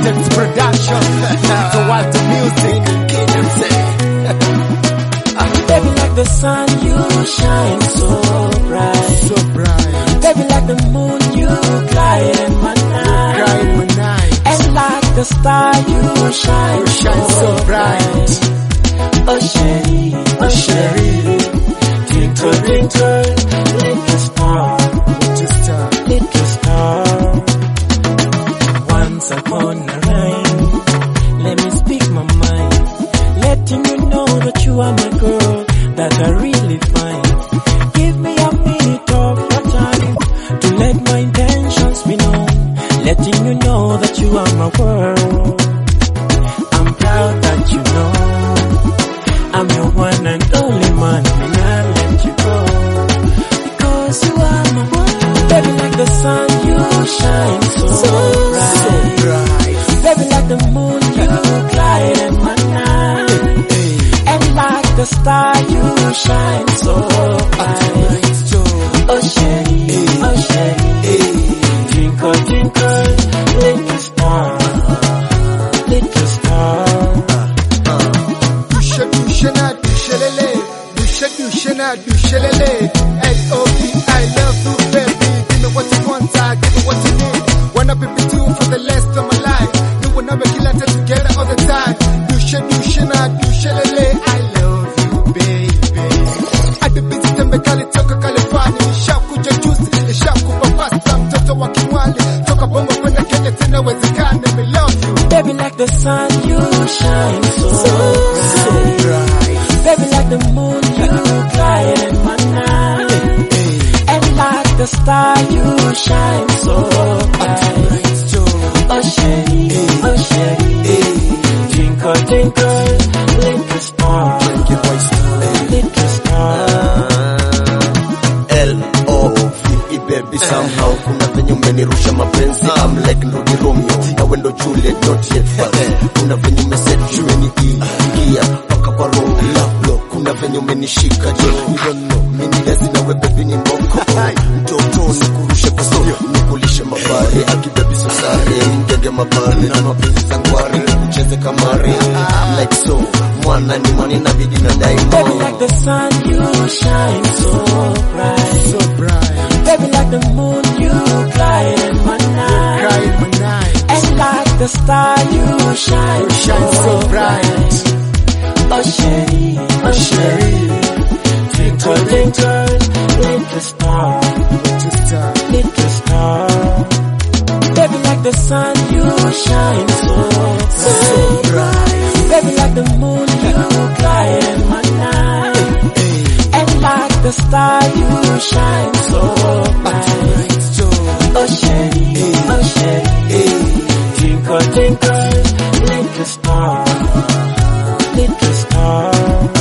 Text Production. The Walter Music. Baby, like the sun, you shine so bright. So bright. Baby, like the moon, you glide in my night. Glide in my night. And like the star, you shine so bright. Oh, Sherry, oh, Sherry. Twinkle, twinkle, little star. Little star. Once upon a rhyme, let me speak my mind, letting you know that you are my girl, that I really find. Give me a minute of your time to let my intentions be known, letting you know that you are my world. I'm proud that you know I'm your one and only man, and I'll let you go because you are my world. Baby, like the sun, you shine so bright. Baby, like the moon, you glide in my night. And like the star, you shine so bright. Oh, Sherry, oh, Sherry. Twinkle, twinkle, little star. Little star. L-O-V, I love you, baby. Give me what you want, I give you what you need. Wanna be with you for the rest of my life. You wanna make it like together all the time. I love you, baby. At the beach, temekali toka California. Nishakuja juicy, nishakupa pasta. Mtoto wa Kimwali, toka Bongo kwenda Kenya, tena wezekana. Me love you. Baby, like the sun, you shine so bright. Baby, like the moon, you glide in my night. And like the star, you shine so bright. Oh, Sherry, oh, Sherry. Twinkle, twinkle, little star. Little star. L-O-V-E, baby, somehow kuna venye umenirusha mapenzi. I'm like Nodi Romeo, na wendo Juliet, not yet but kuna venye umeset jumeni ingia paka kwa roho love. Kuna venye umenishika jo, you don't know mini gazi na we baby ni mboko. Mtoto nikurushe kwa soyo, nikulishe mabari akibabi sosare, mgenge mabari na mapenzi zangwari, ucheze kamari. I'm like so, mwana ni mwani na bidi na daimo. Baby, like the sun, you shine so bright. So bright. Baby, like the moon, you glide in my night. Glide in my night. And like the star, you shine so bright. Oh, Sherry, oh, Sherry. Twinkle, twinkle, little star. Little star. Baby, like the sun, you shine so bright. Baby, like the moon, you glide in my night. And like the star, you shine so bright. Oh, Sherry, oh, Sherry. Twinkle, twinkle, little star. Little star.